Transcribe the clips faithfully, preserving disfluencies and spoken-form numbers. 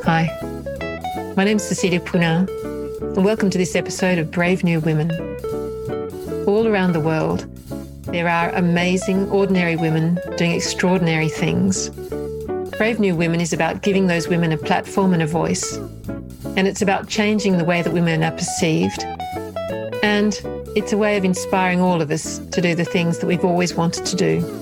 Hi, my name is Cecilia Puna, and welcome to this episode of Brave New Women. All around the world, there are amazing, ordinary women doing extraordinary things. Brave New Women is about giving those women a platform and a voice, and it's about changing the way that women are perceived, and it's a way of inspiring all of us to do the things that we've always wanted to do.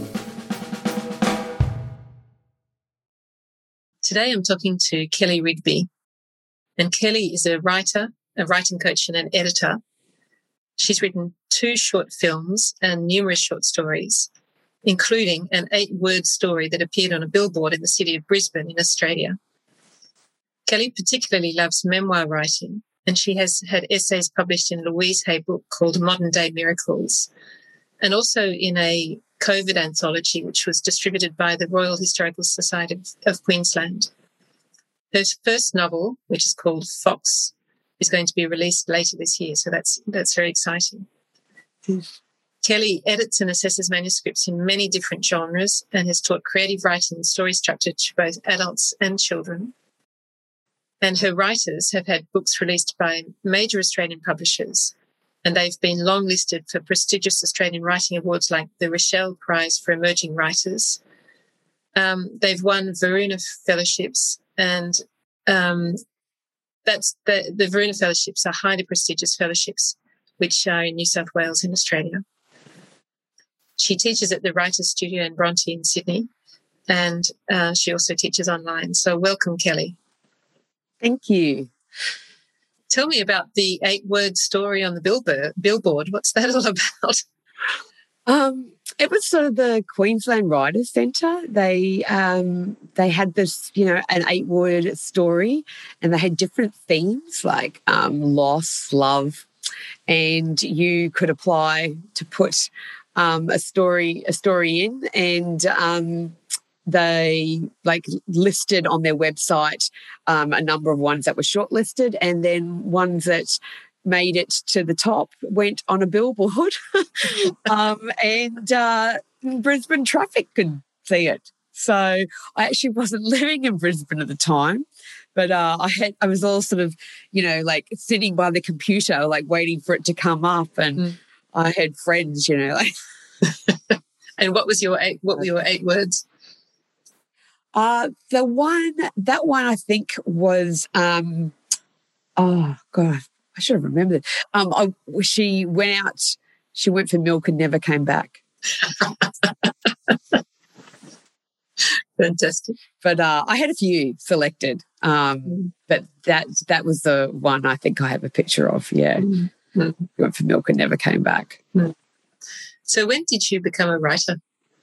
Today I'm talking to Kelly Rigby, and Kelly is a writer, a writing coach and an editor. She's written two short films and numerous short stories, including an eight-word story that appeared on a billboard in the city of Brisbane in Australia. Kelly particularly loves memoir writing, and she has had essays published in a Louise Hay book called Modern Day Miracles, and also in a COVID anthology, which was distributed by the Royal Historical Society of, of Queensland. Her first novel, which is called Fox, is going to be released later this year, so that's that's very exciting. Mm. Kelly edits and assesses manuscripts in many different genres and has taught creative writing and story structure to both adults and children. And her writers have had books released by major Australian publishers, and they've been long listed for prestigious Australian writing awards like the Rochelle Prize for Emerging Writers. Um, they've won Varuna Fellowships, and um, that's the, the Varuna Fellowships are highly prestigious fellowships, which are in New South Wales in Australia. She teaches at the Writers' Studio in Bronte in Sydney, and uh, she also teaches online. So welcome, Kelly. Thank you. Tell me about the eight-word story on the billboard. Billboard. What's that all about? Um, it was sort of the Queensland Writers' Centre. They um, they had this, you know, an eight-word story, and they had different themes like um, loss, love, and you could apply to put um, a story a story in, and um, they like listed on their website um, a number of ones that were shortlisted, and then ones that made it to the top went on a billboard, um, and uh, Brisbane traffic could see it. So I actually wasn't living in Brisbane at the time, but uh, I had I was all sort of, you know, like sitting by the computer, like waiting for it to come up, and mm. I had friends, you know, like. And what was your eight? What were your eight words? Uh, the one, that one I think was, um, oh, God, I should have remembered. Um, I, she went out, she went for milk and never came back. Fantastic. But uh, I had a few selected, um, mm. but that that was the one I think I have a picture of, yeah. Mm. Mm. Went for milk and never came back. Mm. So when did you become a writer?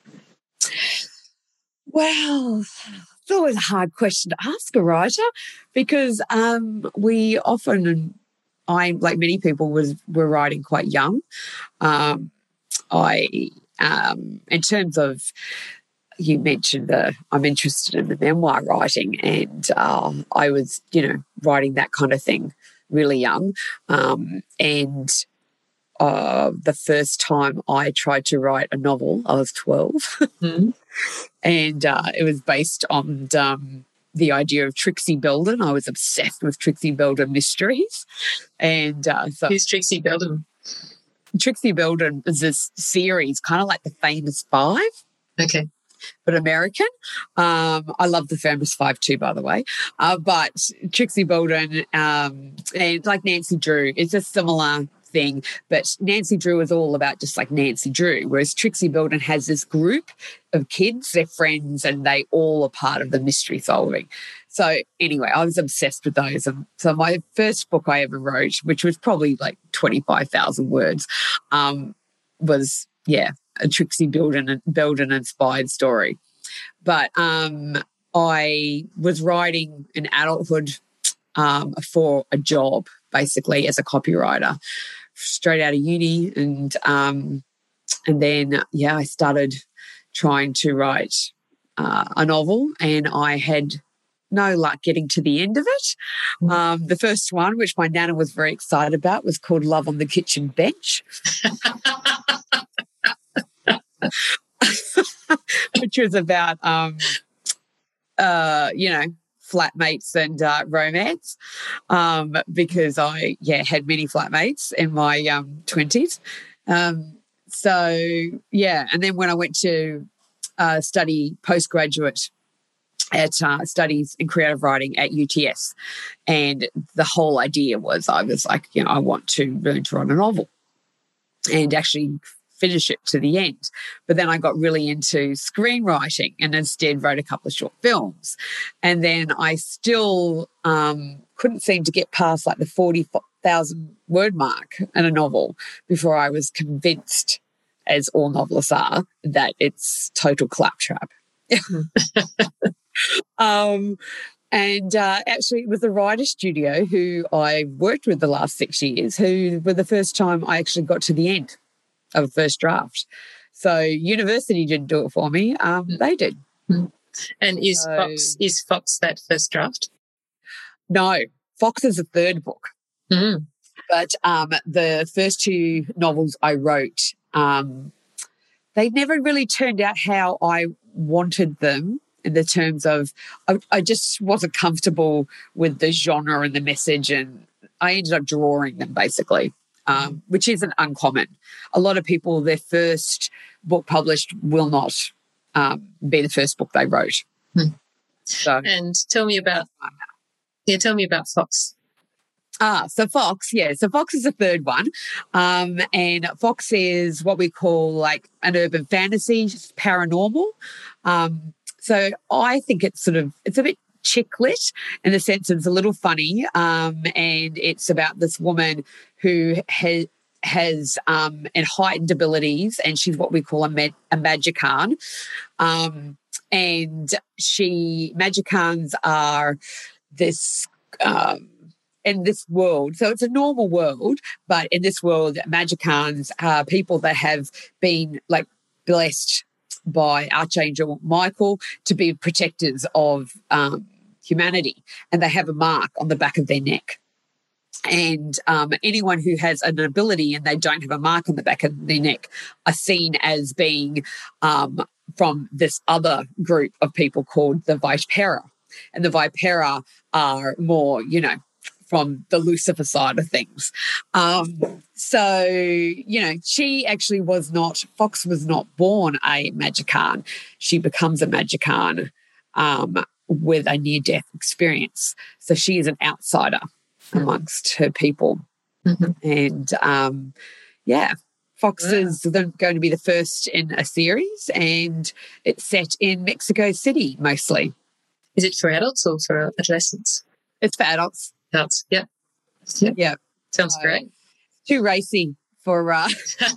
Well, it's always a hard question to ask a writer because um, we often, I like many people, was were writing quite young. Um, I, um, in terms of, you mentioned that I'm interested in the memoir writing, and uh, I was, you know, writing that kind of thing really young, um, and. Uh, the first time I tried to write a novel, I was twelve. Mm-hmm. And uh, it was based on um, the idea of Trixie Belden. I was obsessed with Trixie Belden mysteries. And uh, so who's Trixie Belden? Trixie Belden is this series, kind of like the Famous Five. Okay. But American. Um, I love the Famous Five too, by the way. Uh, but Trixie Belden um, and like Nancy Drew, it's a similar thing, but Nancy Drew is all about just like Nancy Drew, whereas Trixie Belden has this group of kids, they're friends, and they all are part of the mystery solving. So anyway, I was obsessed with those. And so my first book I ever wrote, which was probably like twenty-five thousand words, um, was, yeah, a Trixie Belden, Belden inspired story. But um, I was writing in adulthood um, for a job, basically, as a copywriter, straight out of uni, and um, and then yeah, I started trying to write uh, a novel, and I had no luck getting to the end of it. Um, the first one, which my nana was very excited about, was called Love on the Kitchen Bench, which was about um, uh, you know, flatmates and uh, romance um, because I, yeah, had many flatmates in my um, twenties. Um, so, yeah, and then when I went to uh, study postgraduate at uh, studies in creative writing at U T S, and the whole idea was I was like, you know, I want to learn to write a novel and actually finish it to the end. But then I got really into screenwriting and instead wrote a couple of short films. And then I still um, couldn't seem to get past like the forty thousand word mark in a novel before I was convinced, as all novelists are, that it's total claptrap. um, and uh, actually, it was the writer studio who I worked with the last six years who were the first time I actually got to the end of a first draft. So university didn't do it for me. Um, they did. And is so, Fox is Fox that first draft? No, Fox is the third book. Mm. But um, the first two novels I wrote, um, they never really turned out how I wanted them in the terms of I, I just wasn't comfortable with the genre and the message, and I ended up drawing them basically. Um, which isn't uncommon. A lot of people, their first book published will not um, be the first book they wrote. Hmm. So, and tell me about, yeah, tell me about Fox. Ah, so Fox, yeah. So Fox is the third one. Um, and Fox is what we call like an urban fantasy, paranormal. Um, so I think it's sort of, it's a bit chick lit in the sense it's a little funny, um, and it's about this woman who has has um, and heightened abilities, and she's what we call a, mag- a magicant. Um, and she magicants are this um, in this world. So it's a normal world, but in this world, magicants are people that have been like blessed by Archangel Michael to be protectors of um, humanity, and they have a mark on the back of their neck. And um, anyone who has an ability and they don't have a mark on the back of their neck are seen as being um, from this other group of people called the Vipera. And the Vipera are more, you know, from the Lucifer side of things. Um, so, you know, she actually was not, Fox was not born a magicant. She becomes a magicant um, with a near-death experience. So she is an outsider amongst her people. Mm-hmm. And, um, yeah, Fox yeah. is the, going to be the first in a series, and it's set in Mexico City mostly. Is it for adults or for adolescents? It's for adults. Adults, yeah. Yeah. yeah. Sounds so, great. Too racy for... Uh,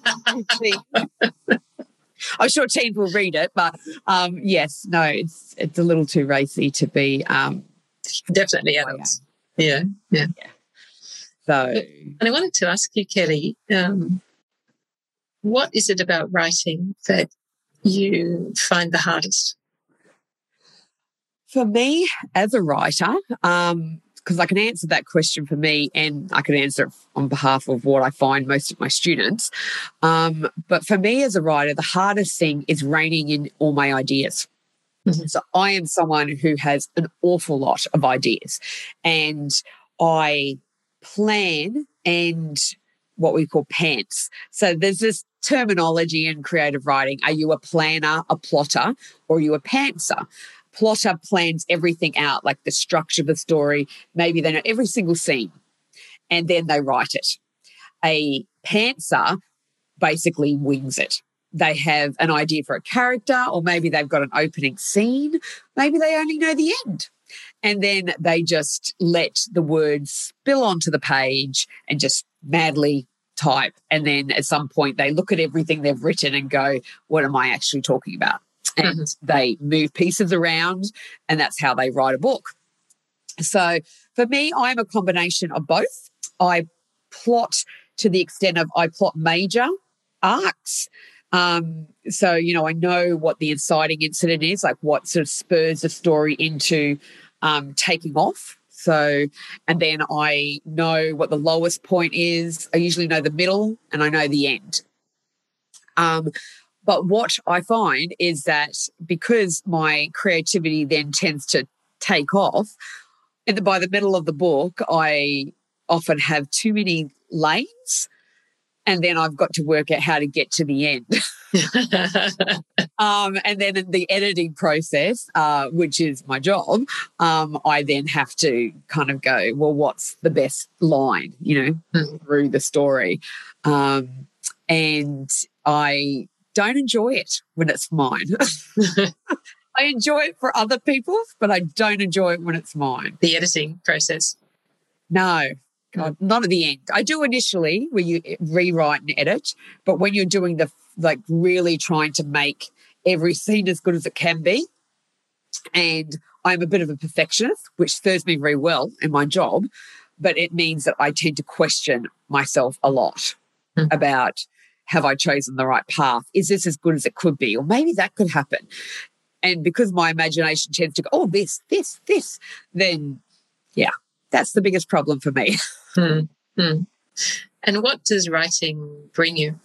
I'm sure teens will read it, but um, yes, no, it's it's a little too racy to be... Um, Definitely adults. Yeah, yeah. yeah. So, and I wanted to ask you, Kelly, um, what is it about writing that you find the hardest? For me, as a writer, um, because I can answer that question for me and I can answer it on behalf of what I find most of my students. Um, but for me as a writer, the hardest thing is reining in all my ideas. Mm-hmm. So I am someone who has an awful lot of ideas, and I plan and what we call pants. So there's this terminology in creative writing. Are you a planner, a plotter, or are you a pantser? Plotter plans everything out, like the structure of the story. Maybe they know every single scene, and then they write it. A pantser basically wings it. They have an idea for a character, or maybe they've got an opening scene. Maybe they only know the end. And then they just let the words spill onto the page and just madly type. And then at some point they look at everything they've written and go, what am I actually talking about? And mm-hmm. they move pieces around, and that's how they write a book. So for me, I'm a combination of both. I plot to the extent of I plot major arcs. Um, so, you know, I know what the inciting incident is, like what sort of spurs the story into um, taking off. So, and then I know what the lowest point is. I usually know the middle and I know the end. Um, but what I find is that because my creativity then tends to take off. And by the middle of the book, I often have too many lanes, and then I've got to work out how to get to the end. um, and then in the editing process, uh, which is my job, um, I then have to kind of go, well, what's the best line, you know, mm. through the story. Um, and I don't enjoy it when it's mine. I enjoy it for other people's, but I don't enjoy it when it's mine. The editing process? No. God, not at the end. I do initially where you rewrite and edit, but when you're doing the, like, really trying to make every scene as good as it can be, and I'm a bit of a perfectionist, which serves me very well in my job, but it means that I tend to question myself a lot mm. about, have I chosen the right path? Is this as good as it could be? Or maybe that could happen. And because my imagination tends to go, oh, this, this, this, then, yeah, that's the biggest problem for me. Hmm. Hmm. And what does writing bring you?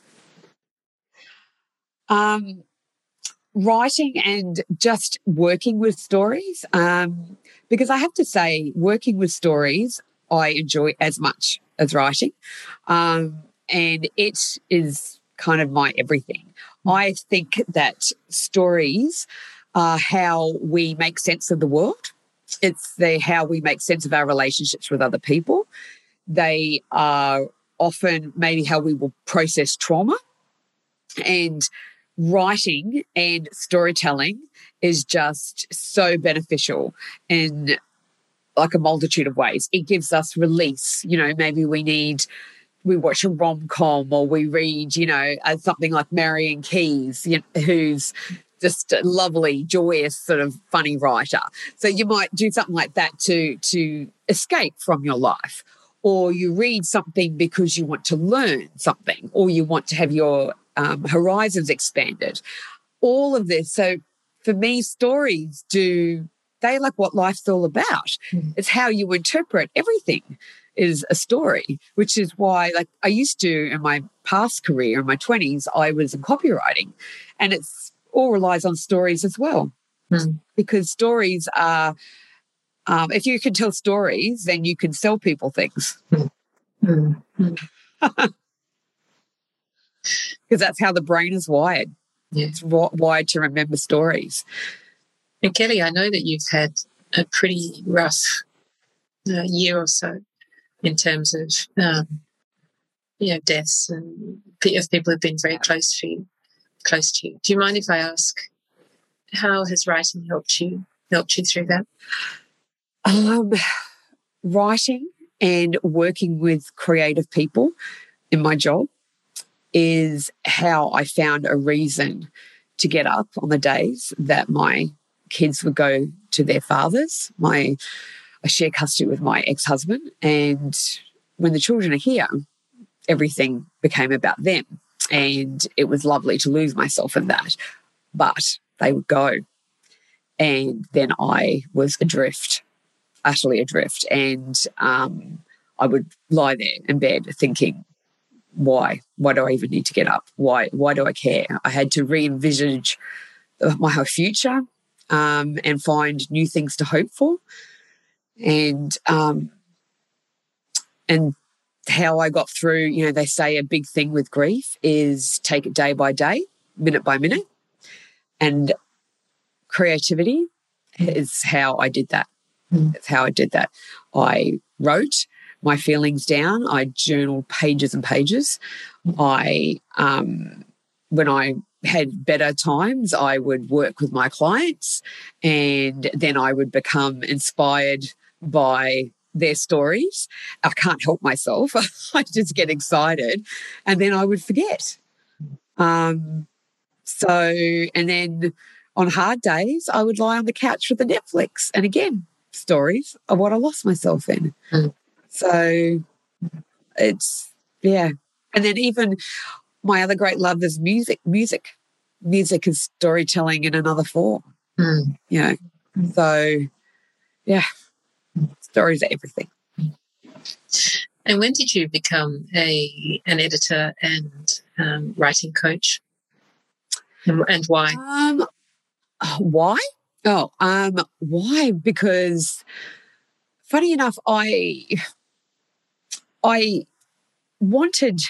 Um, writing and just working with stories. Um, because I have to say, working with stories, I enjoy as much as writing. Um, and it is kind of my everything. I think that stories are how we make sense of the world. It's the how we make sense of our relationships with other people. They are often maybe how we will process trauma. And writing and storytelling is just so beneficial in like a multitude of ways. It gives us release. You know, maybe we need, we watch a rom-com or we read, you know, uh, something like Marian Keyes, you know, who's just a lovely, joyous, sort of funny writer. So you might do something like that to, to escape from your life. Or you read something because you want to learn something, or you want to have your um, horizons expanded. All of this. So for me, stories do, they're like what life's all about. Mm. It's how you interpret everything is a story, which is why, like, I used to, in my past career, in my twenties, I was in copywriting, and it's all relies on stories as well. Mm. Because stories are, Um, if you can tell stories, then you can sell people things. Because mm. that's how the brain is wired. Yeah. It's wired to remember stories. And Kelly, I know that you've had a pretty rough uh, year or so in terms of, um, you know, deaths and if people have been very close to you. Close to you. Do you mind if I ask, how has writing helped you helped you through that? Um, writing and working with creative people in my job is how I found a reason to get up on the days that my kids would go to their fathers. My, I share custody with my ex-husband, and when the children are here, everything became about them. And it was lovely to lose myself in that. But they would go, and then I was adrift. Utterly adrift, and um, I would lie there in bed thinking, why? Why do I even need to get up? Why? Why do I care? I had to re-envisage my whole future um, and find new things to hope for, and um, and how I got through. You know, they say a big thing with grief is take it day by day, minute by minute, and creativity is how I did that. That's how I did that. I wrote my feelings down. I journaled pages and pages. I, um, when I had better times, I would work with my clients, and then I would become inspired by their stories. I can't help myself. I just get excited, and then I would forget. Um, so, and then on hard days, I would lie on the couch with the Netflix, and again, stories of what I lost myself in. Mm. So it's, yeah. And then even my other great love is music. Music. Music is storytelling in another form. Mm. You know, mm. So yeah, stories are everything. And when did you become a an editor and um, writing coach? And, and why? Um, why? Oh, um, why? Because funny enough, I I wanted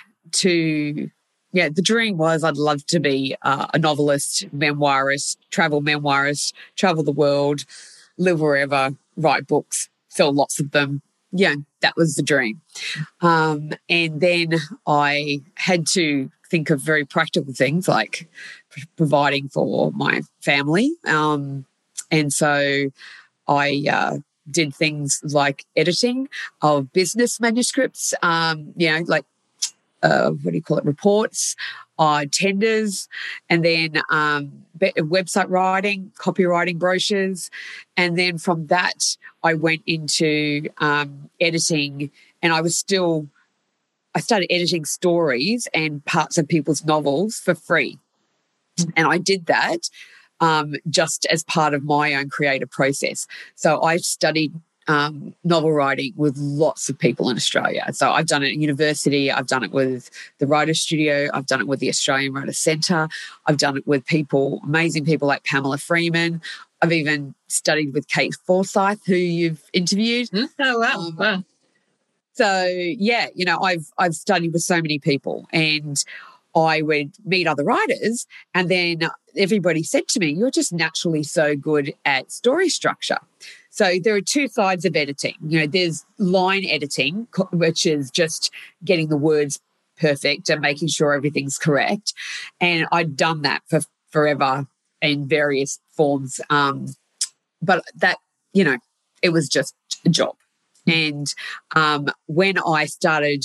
to, yeah, the dream was I'd love to be uh, a novelist, memoirist, travel memoirist, travel the world, live wherever, write books, sell lots of them. Yeah, that was the dream. Um, and then I had to think of very practical things like providing for my family. Um, and so I uh, did things like editing of business manuscripts, um, you know, like uh, what do you call it, reports, uh, tenders, and then um, website writing, copywriting brochures. And then from that, I went into um, editing, and I was still, I started editing stories and parts of people's novels for free. And I did that um, just as part of my own creative process. So I studied um, novel writing with lots of people in Australia. So I've done it at university. I've done it with the Writers Studio. I've done it with the Australian Writers Centre. I've done it with people, amazing people like Pamela Freeman. I've even studied with Kate Forsyth, who you've interviewed. Oh, wow. Um, wow. So, yeah, you know, I've I've studied with so many people, and I would meet other writers, and then everybody said to me, you're just naturally so good at story structure. So there are two sides of editing. You know, there's line editing, which is just getting the words perfect and making sure everything's correct. And I'd done that for forever in various forms. Um, but that, you know, it was just a job. And um, when I started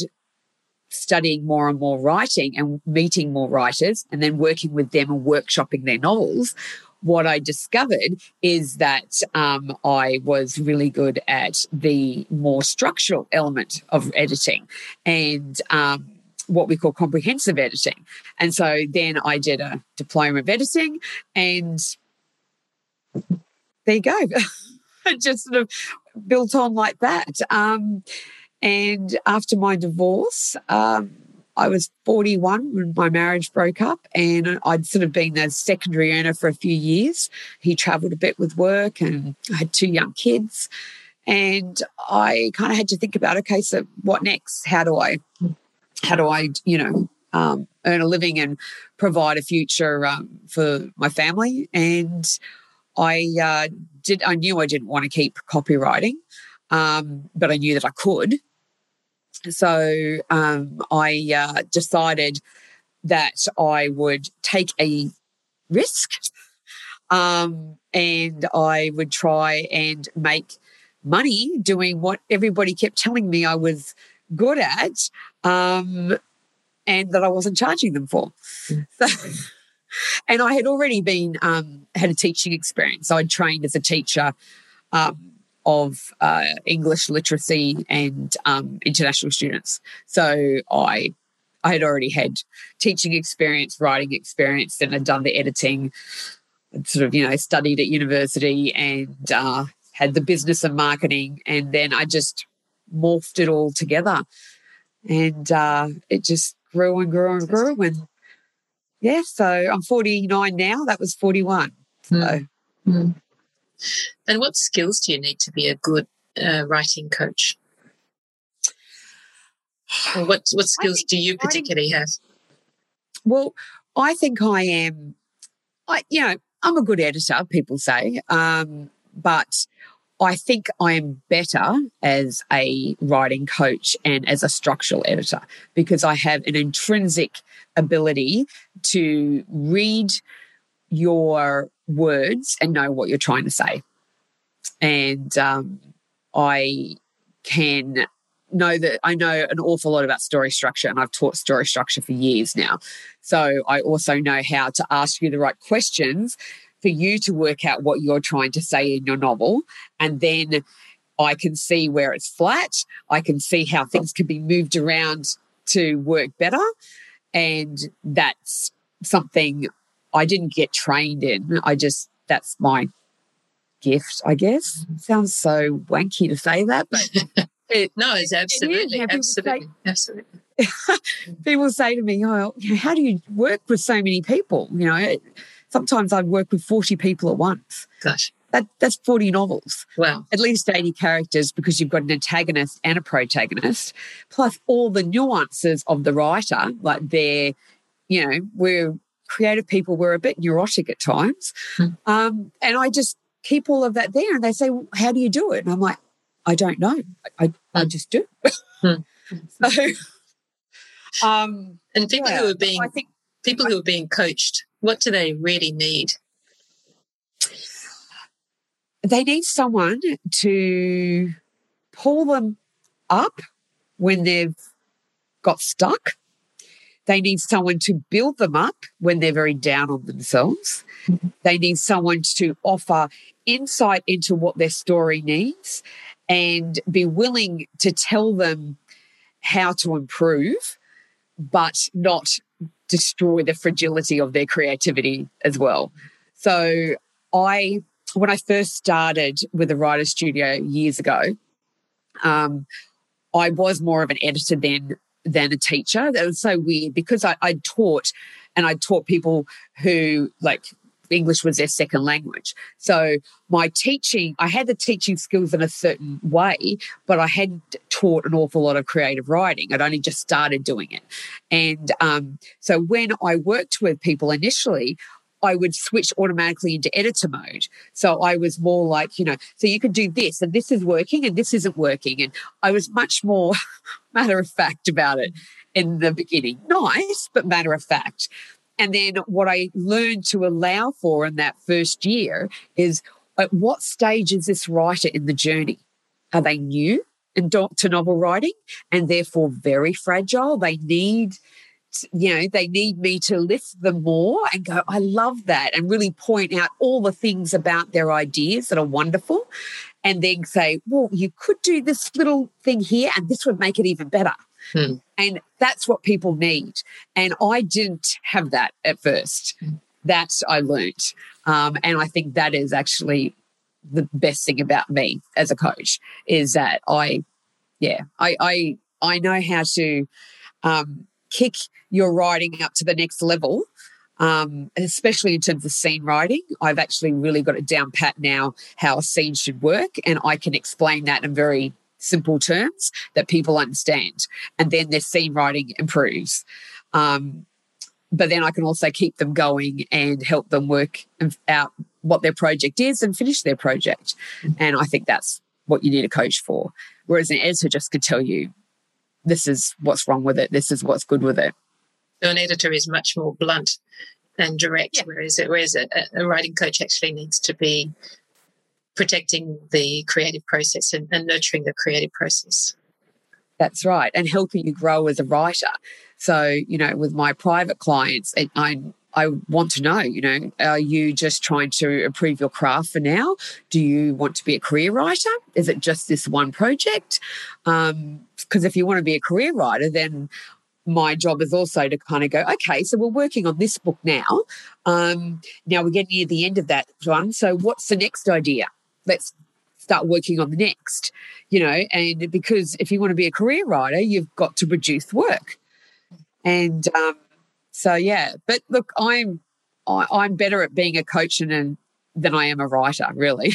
studying more and more writing and meeting more writers and then working with them and workshopping their novels, what I discovered is that um, I was really good at the more structural element of editing and um, what we call comprehensive editing. And so then I did a diploma of editing, and there you go. It just sort of built on like that. Um, and after my divorce, um, I was forty-one when my marriage broke up, and I'd sort of been a secondary earner for a few years. He travelled a bit with work, and I had two young kids. And I kind of had to think about, okay, so what next? How do I, how do I, you know, um, earn a living and provide a future um, for my family? And I uh, did. I knew I didn't want to keep copywriting, um, but I knew that I could. So um, I uh, decided that I would take a risk, um, and I would try and make money doing what everybody kept telling me I was good at, um, and that I wasn't charging them for. Mm. So. And I had already been, um, had a teaching experience. So I'd trained as a teacher um, of uh, English literacy and um, international students. So I I had already had teaching experience, writing experience, and had done the editing, I'd sort of, you know, studied at university and uh, had the business and marketing. And then I just morphed it all together. And uh, it just grew and grew and grew. And yeah, so I'm forty-nine now. That was forty-one. So. Mm. Mm. And what skills do you need to be a good uh, writing coach? Or what what skills do you particularly writing, have? Well, I think I am. I you know I'm a good editor. People say, um, but I think I am better as a writing coach and as a structural editor because I have an intrinsic ability to read your words and know what you're trying to say. And um, I can know that I know an awful lot about story structure, and I've taught story structure for years now. So I also know how to ask you the right questions for you to work out what you're trying to say in your novel. And then I can see where it's flat. I can see how things can be moved around to work better. And that's something I didn't get trained in. I just, that's my gift, I guess. It sounds so wanky to say that, but it, no, it's absolutely, it absolutely, say, absolutely. People say to me, "Oh, how do you work with so many people?" You know, sometimes I work with forty people at once. Gosh, That, that's forty novels. Wow. At least eighty characters because you've got an antagonist and a protagonist, plus all the nuances of the writer. Like they're, you know, we're creative people, we're a bit neurotic at times. Mm. Um, and I just keep all of that there. And they say, well, how do you do it? And I'm like, I don't know. I, I, I just do. Mm. so, um, and people yeah, who are being, I think, people who are being coached, what do they really need? They need someone to pull them up when they've got stuck. They need someone to build them up when they're very down on themselves. Mm-hmm. They need someone to offer insight into what their story needs and be willing to tell them how to improve, but not destroy the fragility of their creativity as well. So I... When I first started with the Writer Studio years ago, um, I was more of an editor then than a teacher. That was so weird because I, I taught and I taught people who, like, English was their second language. So my teaching, I had the teaching skills in a certain way, but I hadn't taught an awful lot of creative writing. I'd only just started doing it. And um, so when I worked with people initially, I would switch automatically into editor mode. So I was more like, you know, so you can do this and this is working and this isn't working. And I was much more matter of fact about it in the beginning. Nice, but matter of fact. And then what I learned to allow for in that first year is at what stage is this writer in the journey? Are they new to novel writing and therefore very fragile? They need... You know, they need me to lift them more and go, I love that, and really point out all the things about their ideas that are wonderful, and then say, well, you could do this little thing here and this would make it even better. Hmm. And that's what people need. And I didn't have that at first. Hmm. That I learnt. Um, and I think that is actually the best thing about me as a coach is that I, yeah, I, I, I know how to um, kick your writing up to the next level, um, especially in terms of scene writing. I've actually really got it down pat now how a scene should work, and I can explain that in very simple terms that people understand, and then their scene writing improves. Um, but then I can also keep them going and help them work out what their project is and finish their project. And I think that's what you need a coach for, whereas an editor just could tell you, this is what's wrong with it, this is what's good with it. So an editor is much more blunt and direct, yeah. whereas, whereas a, a writing coach actually needs to be protecting the creative process and, and nurturing the creative process. That's right, and helping you grow as a writer. So, you know, with my private clients, I I want to know, you know, are you just trying to improve your craft for now? Do you want to be a career writer? Is it just this one project? Um, because if you want to be a career writer, then my job is also to kind of go, okay, so we're working on this book now. Um, now we're getting near the end of that one. So what's the next idea? Let's start working on the next, you know, and because if you want to be a career writer, you've got to produce work. And um, so, yeah, but look, I'm I, I'm better at being a coach than, than I am a writer, really.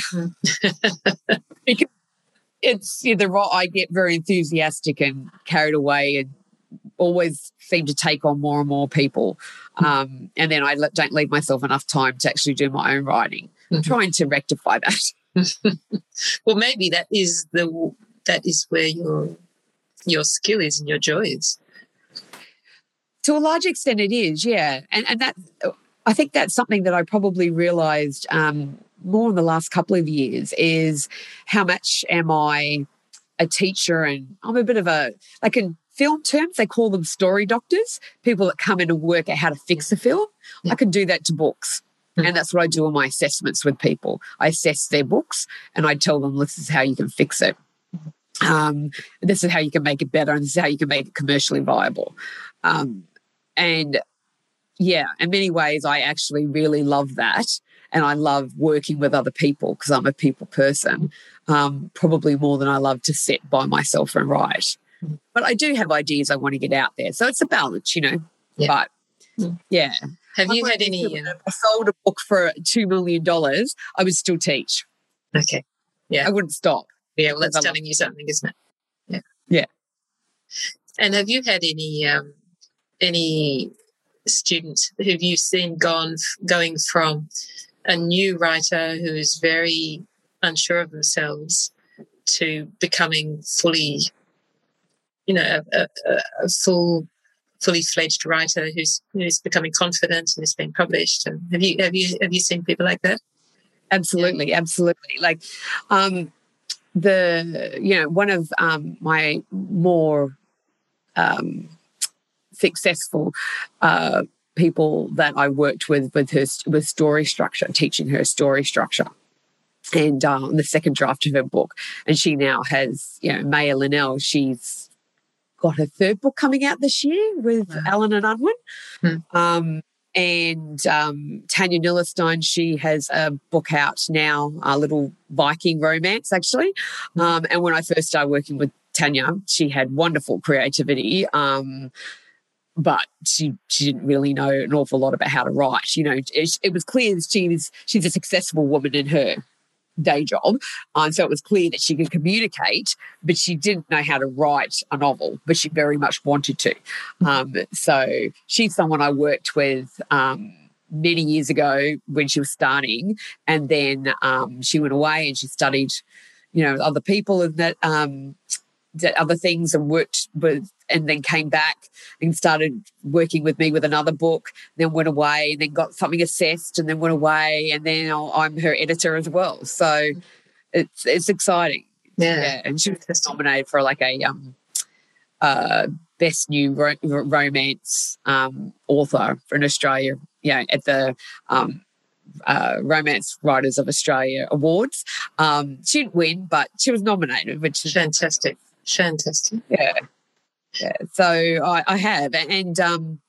Because it's either I get very enthusiastic and carried away and always seem to take on more and more people. Um, and then I don't leave myself enough time to actually do my own writing. Mm-hmm. I'm trying to rectify that. Well, maybe that is the that is where your your skill is and your joy is. To a large extent it is, yeah. And and that I think that's something that I probably realised um, more in the last couple of years is how much am I a teacher, and I'm a bit of a, like in film terms, they call them story doctors, people that come in and work out how to fix a film. Yeah. I can do that to books. Mm-hmm. And that's what I do in my assessments with people. I assess their books and I tell them this is how you can fix it. Um, this is how you can make it better, and this is how you can make it commercially viable. Um, and yeah, in many ways, I actually really love that. And I love working with other people because I'm a people person, um, probably more than I love to sit by myself and write. But I do have ideas I want to get out there. So it's a balance, you know. Yeah. But yeah. Have you had any... If I sold a book for two million dollars, I would still teach. Okay. Yeah. I wouldn't stop. Yeah, well, that's Because I telling you something, isn't it? Yeah. Yeah. And have you had any um, any students who you've seen gone going from a new writer who is very unsure of themselves to becoming fully, you know, a, a, a full, fully fledged writer who's who's becoming confident and is being published? And have you have you have you seen people like that? Absolutely, absolutely. Like, um, the you know one of um, my more um, successful uh, people that I worked with with her with story structure, teaching her story structure, and uh, on the second draft of her book, and she now has you know Maya Linnell. She's got her third book coming out this year with wow. Alan and Unwin. Hmm. Um, and um, Tanya Nillerstein, she has a book out now, a little Viking romance, actually. Hmm. Um, and when I first started working with Tanya, she had wonderful creativity, um, but she she didn't really know an awful lot about how to write. You know, it, it was clear that she was she's a successful woman in her day job, um, so it was clear that she could communicate, but she didn't know how to write a novel, but she very much wanted to. Um, so she's someone I worked with um, many years ago when she was starting, and then um, she went away and she studied, you know, other people and that um, did other things and worked with, and then came back and started working with me with another book, then went away and then got something assessed and then went away, and then I'm her editor as well. So it's it's exciting. Yeah. yeah. And she was nominated for like a um, uh, best new ro- romance um, author in Australia, yeah, at the um, uh, Romance Writers of Australia Awards. Um, she didn't win, but she was nominated, which is fantastic. Fantastic. Yeah. Yeah. So I, I have. And um,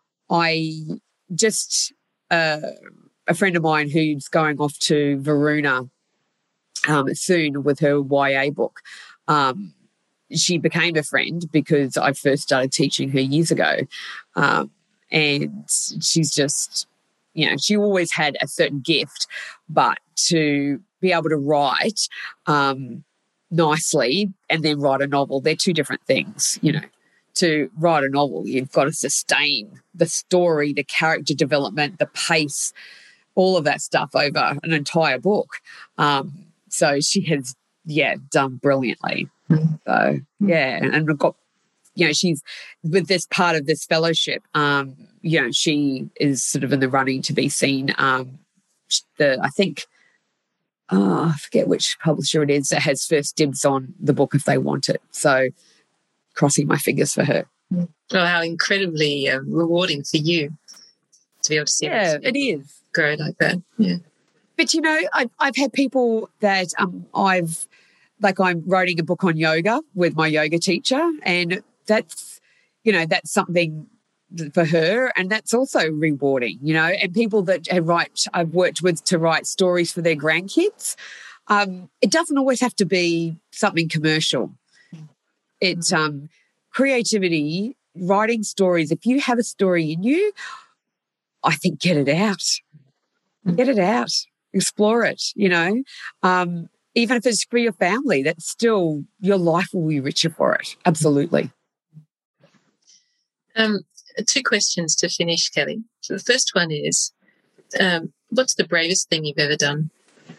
I just, uh, a friend of mine who's going off to Varuna um, soon with her Y A book, um, she became a friend because I first started teaching her years ago. Um, and she's just, you know, she always had a certain gift, but to be able to write, um, nicely and then write a novel, they're two different things. You know, to write a novel, you've got to sustain the story, the character development, the pace, all of that stuff over an entire book. Um, so she has, yeah, done brilliantly. So yeah, and we've got, you know, she's with this part of this fellowship. Um, you know, she is sort of in the running to be seen. Um, the I think. Oh, I forget which publisher it is that has first dibs on the book if they want it. So crossing my fingers for her. Oh, how incredibly uh, rewarding for you to be able to see yeah, it is. grow like that. Yeah. But, you know, I've, I've had people that um, I've, like I'm writing a book on yoga with my yoga teacher, and that's, you know, that's something for her, and that's also rewarding, you know, and people that have write I've worked with to write stories for their grandkids. Um, it doesn't always have to be something commercial. It's um, creativity, writing stories. If you have a story in you, I think get it out, get it out, explore it, you know, um, even if it's for your family, that's still, your life will be richer for it. Absolutely. Um, Two questions to finish, Kelly. So the first one is, um, what's the bravest thing you've ever done?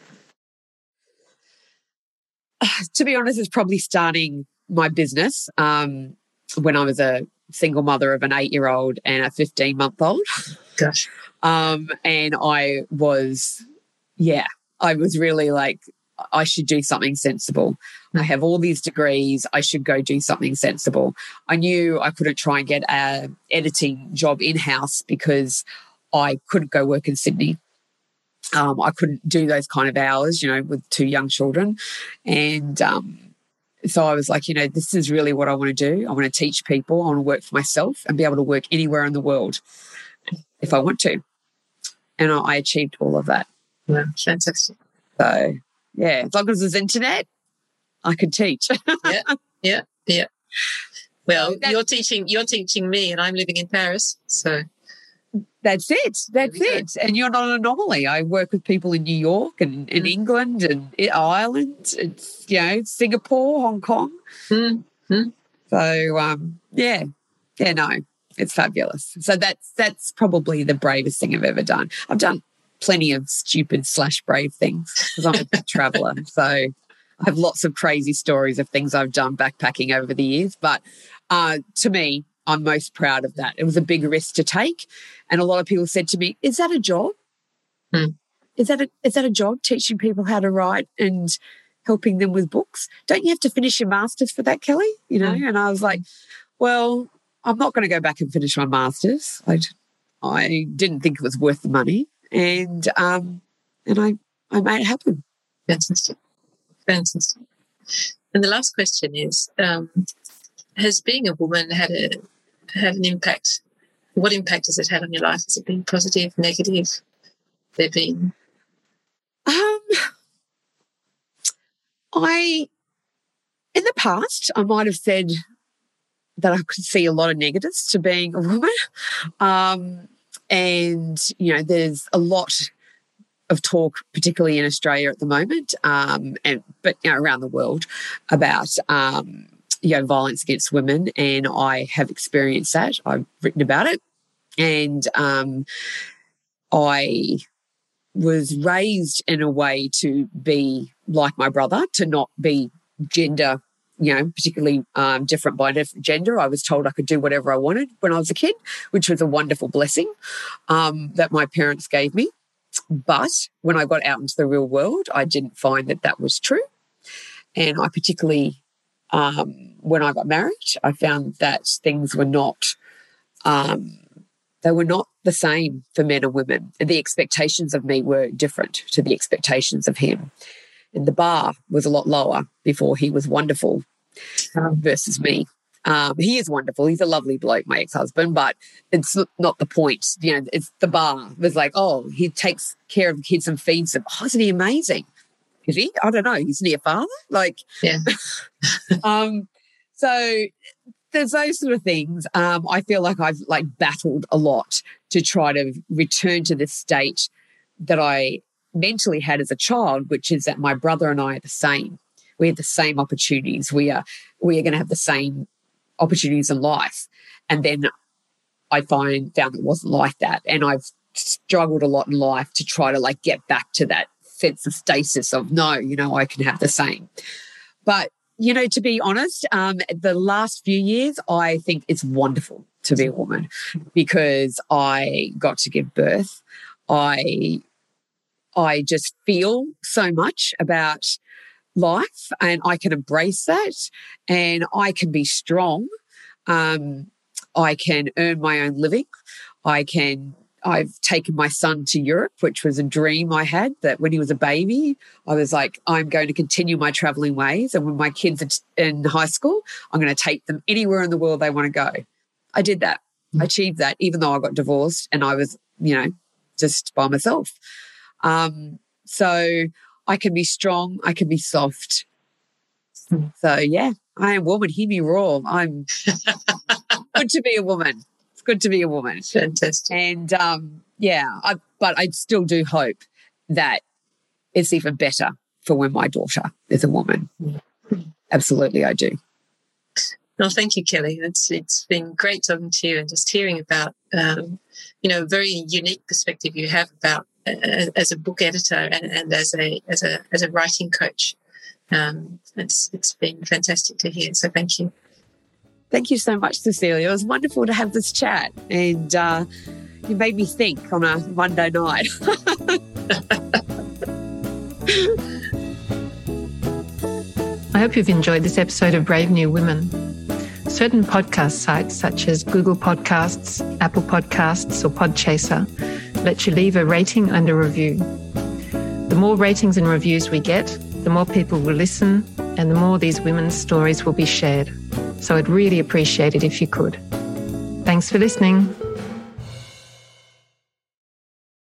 Uh, to be honest, it's probably starting my business um, when I was a single mother of an eight-year-old and a fifteen-month-old. Gosh. Um, and I was, yeah, I was really like, I should do something sensible. I have all these degrees. I should go do something sensible. I knew I couldn't try and get an editing job in-house because I couldn't go work in Sydney. Um, I couldn't do those kind of hours, you know, with two young children. And um, so I was like, you know, this is really what I want to do. I want to teach people. I want to work for myself and be able to work anywhere in the world if I want to. And I achieved all of that. Wow, fantastic. So, yeah, as long as there's internet, I could teach. yeah, yeah, yeah. Well, so you're teaching, you're teaching me, and I'm living in Paris, so that's That's it. That's it. And you're not an anomaly. I work with people in New York and in mm. England and in Ireland, it's, you know, Singapore, Hong Kong. Mm. So, um, yeah, yeah, no, it's fabulous. So that's that's probably the bravest thing I've ever done. I've done plenty of stupid slash brave things because I'm a traveller. So I have lots of crazy stories of things I've done backpacking over the years. But uh, to me, I'm most proud of that. It was a big risk to take. And a lot of people said to me, is that a job? Hmm. Is that a, is that a job, teaching people how to write and helping them with books? Don't you have to finish your master's for that, Kelly? You know, hmm. and I was like, well, I'm not going to go back and finish my master's. I, I didn't think it was worth the money. And um, and I, I made it happen. Fantastic. Fantastic. And the last question is, um, has being a woman had a had an impact? What impact has it had on your life? Has it been positive, negative? There been? Um, I, in the past, I might have said that I could see a lot of negatives to being a woman. Um, and, you know, there's a lot of talk, particularly in Australia at the moment, um, and but you know, around the world, about um, you know, violence against women, and I have experienced that. I've written about it, and um, I was raised in a way to be like my brother, to not be gender, you know, particularly um, different by different gender. I was told I could do whatever I wanted when I was a kid, which was a wonderful blessing um, that my parents gave me. But when I got out into the real world, I didn't find that that was true. And I particularly, um, when I got married, I found that things were not, um, they were not the same for men and women. And the expectations of me were different to the expectations of him. And the bar was a lot lower before he was wonderful um, versus me. Um, he is wonderful. He's a lovely bloke, my ex-husband, but it's not the point. You know, it's the bar. It was like, oh, he takes care of the kids and feeds them. Oh, isn't he amazing? Is he? I don't know. Isn't he a father? Like, yeah. um, so there's those sort of things. Um, I feel like I've like battled a lot to try to return to this state that I mentally had as a child, which is that my brother and I are the same. We have the same opportunities. We are we are going to have the same opportunities in life. And then I find found it wasn't like that. And I've struggled a lot in life to try to like get back to that sense of stasis of no, you know, I can have the same. But, you know, to be honest, um, the last few years, I think it's wonderful to be a woman because I got to give birth. I I just feel so much about life and I can embrace that and I can be strong. Um, I can earn my own living. I can, I've taken my son to Europe, which was a dream I had, that when he was a baby, I was like, I'm going to continue my traveling ways. And when my kids are in high school, I'm going to take them anywhere in the world they want to go. I did that. I achieved that, even though I got divorced and I was, you know, just by myself. Um, so I can be strong. I can be soft. So, yeah, I am a woman. Hear me roar. I'm good to be a woman. It's good to be a woman. Fantastic. And, um, yeah, I, but I still do hope that it's even better for when my daughter is a woman. Absolutely, I do. Well, thank you, Kelly. It's It's been great talking to you and just hearing about, um, you know, a very unique perspective you have about as a book editor and, and as a as a as a writing coach. Um, it's it's been fantastic to hear. So thank you. Thank you so much, Cecilia. It was wonderful to have this chat, and uh, you made me think on a Monday night. I hope you've enjoyed this episode of Brave New Women. Certain podcast sites such as Google Podcasts, Apple Podcasts, or Podchaser let you leave a rating and a review. The more ratings and reviews we get, the more people will listen and the more these women's stories will be shared. So I'd really appreciate it if you could. Thanks for listening.